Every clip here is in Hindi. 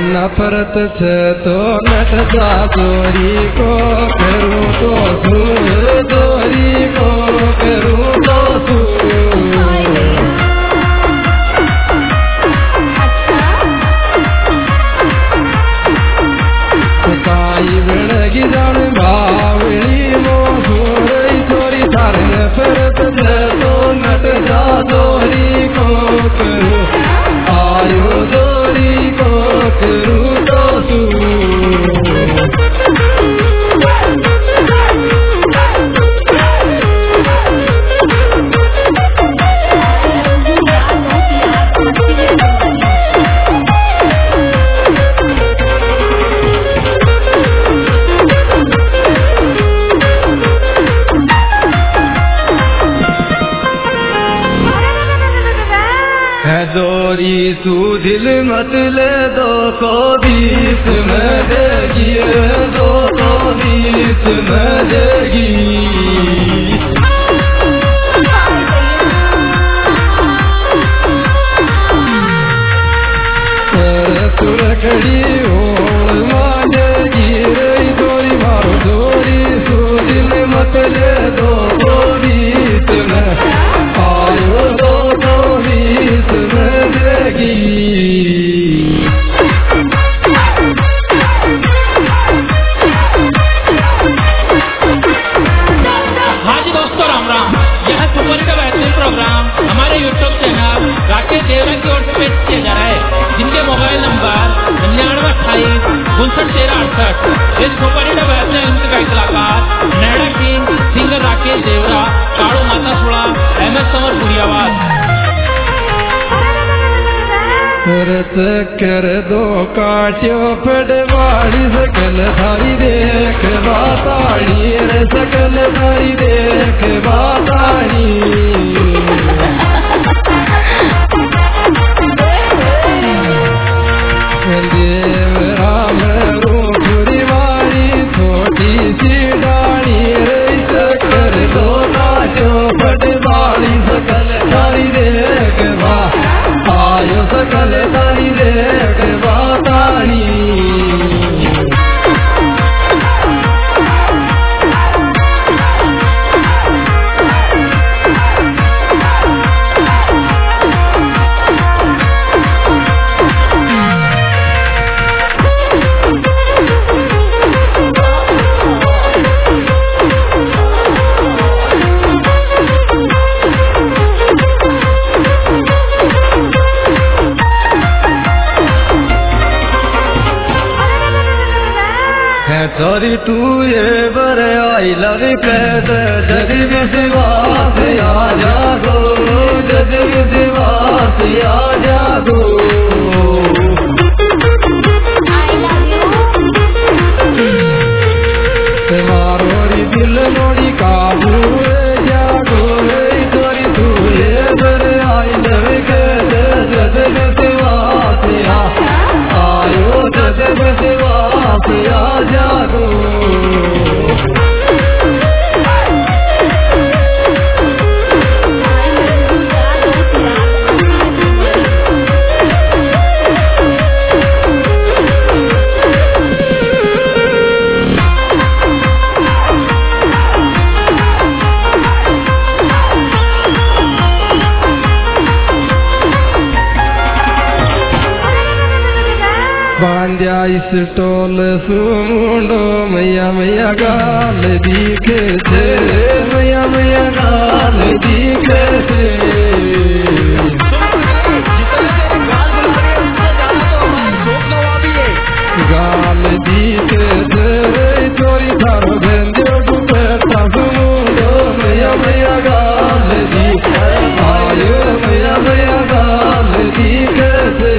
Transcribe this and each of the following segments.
नफरत से तो नट जा चोरी को करूँ तो चोरी को करूँ तो काई बिड़गी जान बावली मो चोरी चोरी थारे नफरत से तो नट जा चोरी को करूँ आयो चोरी को करूँ तो दोरी तू दिल मत ले दो को बीच में देगी दो को बीच में देगी सुरखड़ी ओढ़ मांगेगी रे दोरी मारो दोरी तू दिल मत ले दो को बीच में आयो दो को बीच में देगी। हाँ जी दोस्तों, राम राम। यह सुपर का बेहतरीन प्रोग्राम हमारे यूट्यूब चैनल राकेश देवरा की ओर से पेश किया जा रहा है, जिनके मोबाइल नंबर 9928 इस सुपर हिट बेहतरीन का कलाकार नैडा किंग सिंगर राकेश देवरा, काड़ू माता सुड़ा, MS समर पुरियावाद। कर दो काट्यो फटवाड़ी सकल थारी देख बाताड़ी रे सकल थारी देख बाताड़ी देव राम रूपुरी वाली छोटी सी डाली रे कर दो काट्यो फटवाड़ी सकल थारी देख बा आयो सकल तारी देख बाताड़ी सॉरी तू ये बर आई लव कैद जग विश्वास आ जागो जग विश्वास आ जागो मारो दिल नोड़ी काबू जागो सॉरी तू ये बर आई लव कैद जग विश्वास आयो जग विश्वास आ जागो बांध्या इस टोल सुमुंडो मैया मैया गाल दिखे थे मैया मैया गाल दिखे थे गाल दिखे थे चोरी थारो भेंद्यो दुपट्टा सुमुंडो मैया मैया गाल दिखे आयो मैया मैया गाल दिखे थे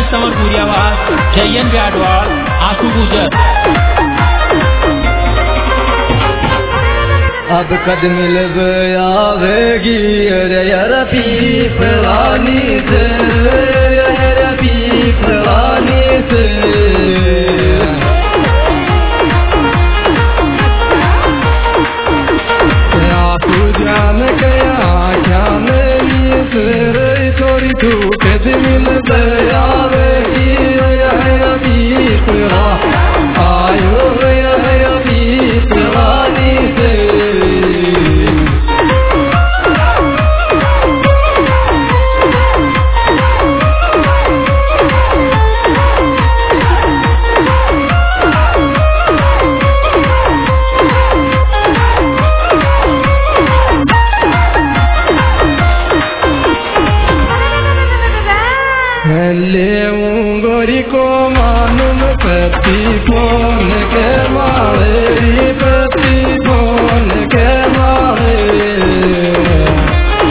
समर गुरियावास, जयन ब्याडवाल, आंसू गुजर। अब कद मिल आवेगी रफी फलानी से, रफी फलानी से। आंसू जान गया क्या मेरी से चोरी तू कद मिल आवेगी रफी फला, आयो रफी फलानी से। ले गोरी को मालूम पति फोन के मारे, पति फोन के मारे।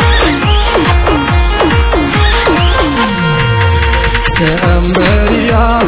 अम्बरिया